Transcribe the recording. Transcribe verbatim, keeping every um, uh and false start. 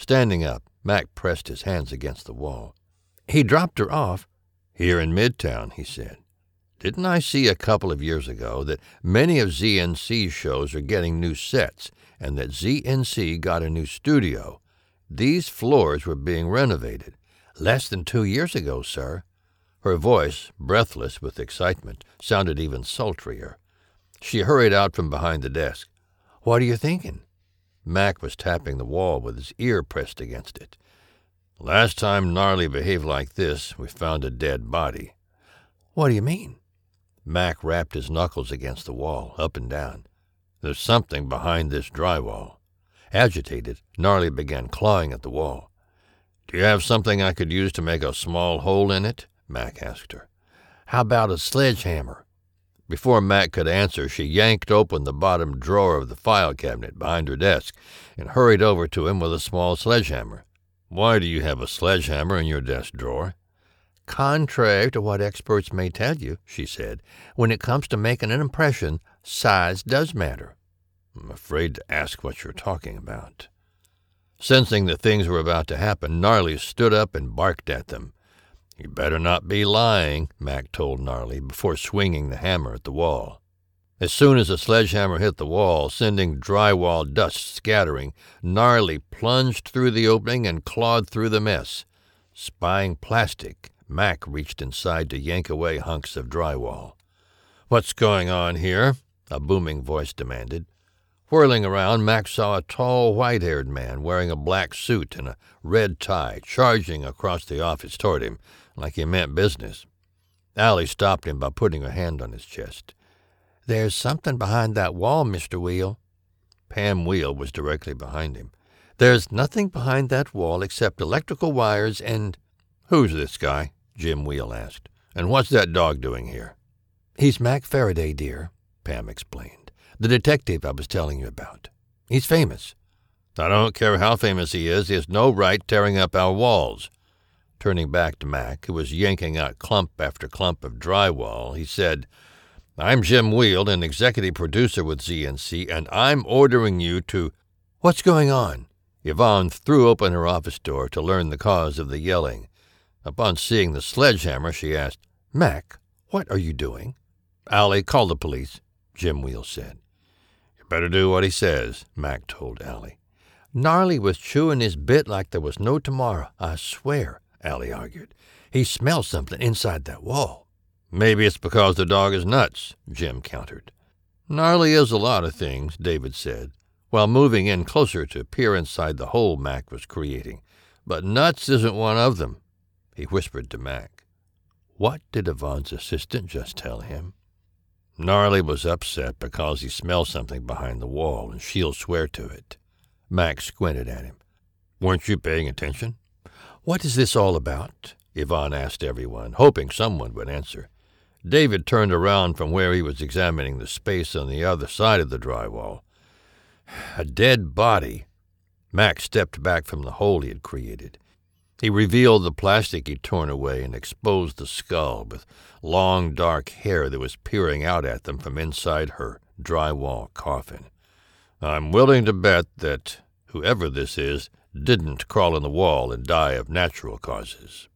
Standing up, Mac pressed his hands against the wall. He dropped her off. Here in Midtown, he said. Didn't I see a couple of years ago that many of Z N C's shows are getting new sets and that Z N C got a new studio? These floors were being renovated. Less than two years ago, sir. Her voice, breathless with excitement, sounded even sultrier. She hurried out from behind the desk. What are you thinking? Mac was tapping the wall with his ear pressed against it. Last time Gnarly behaved like this, we found a dead body. What do you mean? Mac rapped his knuckles against the wall, up and down. There's something behind this drywall. Agitated, Gnarly began clawing at the wall. Do you have something I could use to make a small hole in it? Mac asked her. How about a sledgehammer? Before Mac could answer, she yanked open the bottom drawer of the file cabinet behind her desk and hurried over to him with a small sledgehammer. Why do you have a sledgehammer in your desk drawer? Contrary to what experts may tell you, she said, when it comes to making an impression, size does matter. I'm afraid to ask what you're talking about. Sensing that things were about to happen, Gnarly stood up and barked at them. You better not be lying, Mac told Gnarly before swinging the hammer at the wall. As soon as the sledgehammer hit the wall, sending drywall dust scattering, Gnarly plunged through the opening and clawed through the mess. Spying plastic, Mac reached inside to yank away hunks of drywall. What's going on here? A booming voice demanded. Whirling around, Mac saw a tall, white-haired man wearing a black suit and a red tie charging across the office toward him, like he meant business. Allie stopped him by putting her hand on his chest. There's something behind that wall, Mister Wheel. Pam Wheel was directly behind him. There's nothing behind that wall except electrical wires and... Who's this guy? Jim Wheel asked. And what's that dog doing here? He's Mac Faraday, dear, Pam explained. The detective I was telling you about. He's famous. I don't care how famous he is, he has no right tearing up our walls. Turning back to Mac, who was yanking out clump after clump of drywall, he said, I'm Jim Wheel, an executive producer with Z N C, and I'm ordering you to... What's going on? Yvonne threw open her office door to learn the cause of the yelling. Upon seeing the sledgehammer, she asked, Mac, what are you doing? Allie, call the police, Jim Wheel said. You better do what he says, Mac told Allie. Gnarly was chewing his bit like there was no tomorrow, I swear, Allie argued. He smells something inside that wall. Maybe it's because the dog is nuts, Jim countered. Gnarly is a lot of things, David said, while moving in closer to peer inside the hole Mac was creating. But nuts isn't one of them, he whispered to Mac. What did Yvonne's assistant just tell him? Gnarly was upset because he smelled something behind the wall, and she'll swear to it. Mac squinted at him. Weren't you paying attention? What is this all about? Yvonne asked everyone, hoping someone would answer. David turned around from where he was examining the space on the other side of the drywall. A dead body. Mac stepped back from the hole he had created. He revealed the plastic he'd torn away and exposed the skull with long, dark hair that was peering out at them from inside her drywall coffin. I'm willing to bet that whoever this is didn't crawl in the wall and die of natural causes.